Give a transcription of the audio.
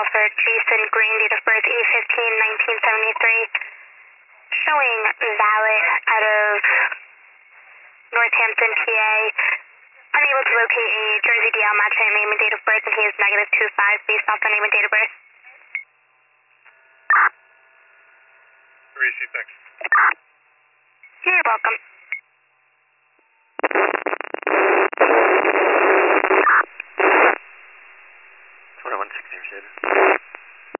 for Jason Green, date of birth 8/15/1973. Showing valid out of Northampton, PA. Unable to locate a Jersey DL matching name and date of birth, and he is -25 based off the name and date of birth. Receive, thanks. You're welcome.